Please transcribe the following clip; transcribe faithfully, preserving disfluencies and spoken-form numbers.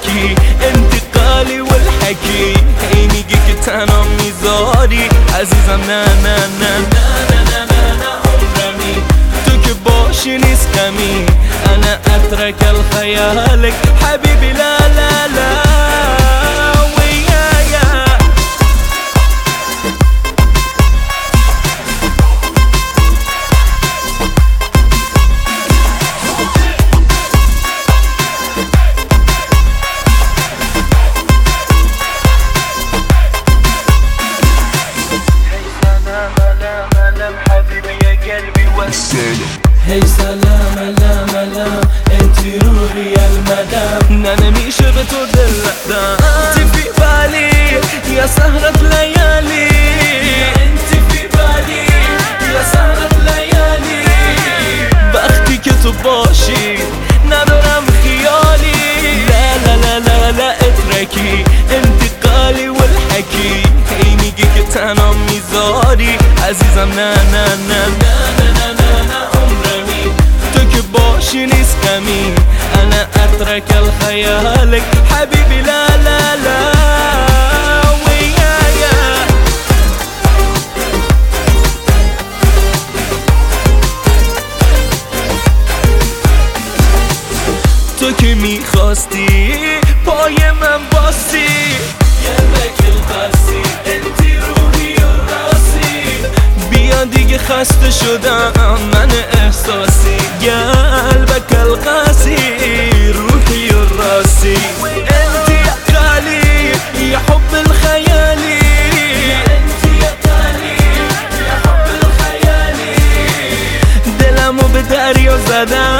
اتركي انتقالي والحكي عينيك تنام میذاری عزیزم نه نه نه نه نه نه نه عمرمی تو که باشی نیست غمی انا اترك الخيالك حبيبي لا لا لا هی سلام لام لام انتي روحي يا المدام انا نمیشه به تو دل ندم انتي في بالي يا سهرة ليالي انتي في بالي يا سهرة ليالي وقتی که تو باشی ندارم خیالی لا لا لا لا لا اتركي انتقالي والحكي هی میگی که تنها میذاری عزیزم نه نه نه نه نه نه نه باشي نیست غمی انا اترك الخيالك حبيبي لا لا لا ويايا تو که میخواستی پای من باسی قلبك القاسي انتي روحي الراسي بیا دیگه خسته شدم من احساسی قلبك القاسي روحي الراسي انت يا غالي يا حب الخيالي انت يا غالي يا حب الخيالي دلمو به دریا زدم